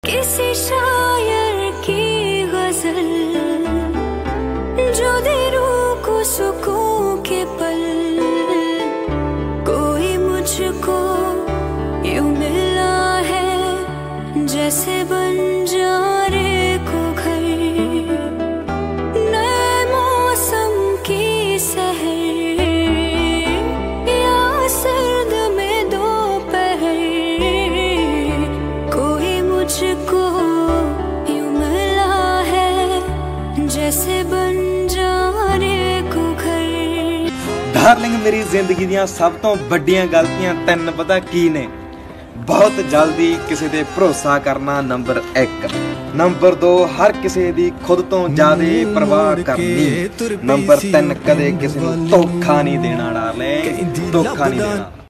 किसी शायर की गजल जो दे रूह को सुकून के पल, कोई मुझको यूं मिला है जैसे बंजारे को घर, नए मौसम की सहर या सर्द में दोपहर, कोई मुझको यूं मिला है जैसे बंजारे को घर। डार्लिंग मेरी जिंदगी ਦੀਆਂ ਸਭ ਤੋਂ ਵੱਡੀਆਂ ਗਲਤੀਆਂ ਤਿੰਨ ਪਤਾ ਕੀ ਨੇ? बहुत जल्दी किसी ते भरोसा करना नंबर 1, नंबर 2 हर किसी दी खुद तो ज्यादा परवाह करनी, नंबर 3 कदे किसी नूं धोखा नहीं देना डार्लिंग, धोखा नहीं देना।